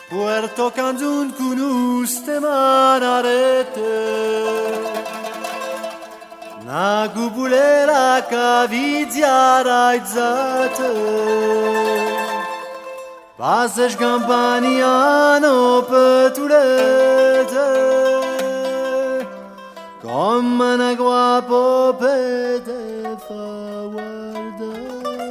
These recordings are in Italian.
Puerto Cancun kunus te manarete na gubulera cavizia raizzate Passeș campaniano petulete Come una guapo pete fa guardare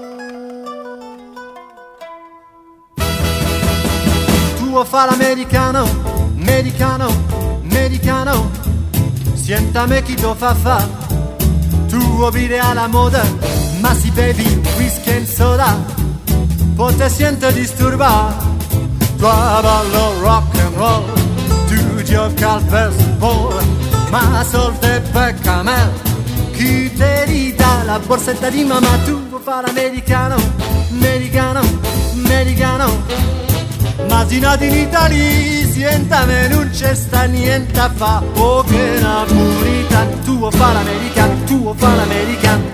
Tuo fa l'americano, americano, americano Siéntame chi to fa fa Tuo vive alla moda Ma si bevi whisky e soda Poi te siente disturbar Tu ballo rock and roll Tu gioca al baseball Ma solte pecca me Chi te ridà la borsetta di mamma Tu fa l'americano, americano, americano Ma si nati in Italia, sientame, non c'è sta niente a fa Oh che napolitan, tuo fa l'americano, tuo fa l'americano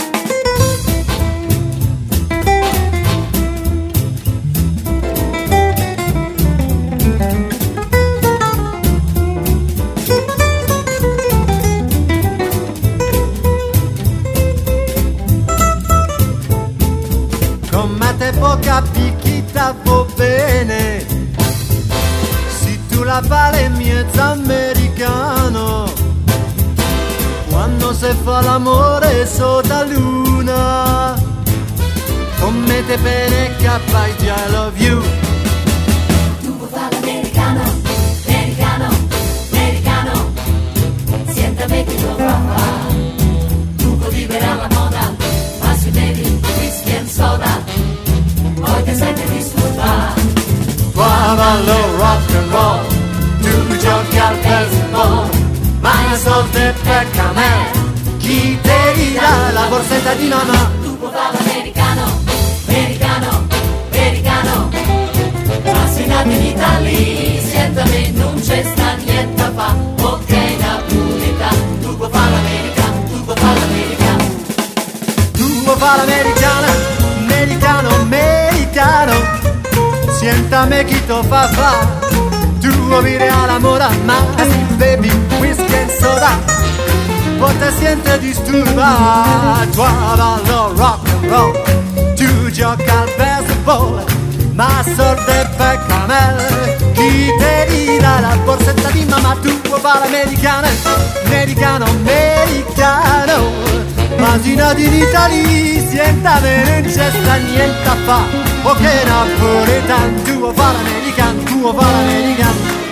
Come te può capire chi t'avvo bene Se tu la vale mezzo americano Quando si fa l'amore sotto la luna Come te bene capai I love you Tu puoi fare l'americano, americano, americano Siéntame che lo fa Tu puoi vivere alla moda Ma se bevi whisky e soda Poi ti senti disturbato Tu ballo rock and roll Tu giochi al baseball Ma solte pecca me Chi te ridà la borsetta di mamma Tu puoi fare l'americano, americano, americano Ma se nati in Italia, siéntame, non c'è sta niente a fa Ok, napolitano, tu puoi fare l'americano, tu puoi fare l'americano Tu fa l'americana, americano, americano Siéntame chi to fa fa Tu vive alla moda Ma si bevi whisky e soda Poi te siente disturbar Tu ballo rock and roll Tu gioca al baseball Ma sorte pecca me Chi te ridà la borsetta di mamma Tu fa l'americana, americano, americano Ma si nati in Italia, siéntame, non c'è sta niente a fa Oh che napoletan, tuo fa l'americano, tuo fa l'americano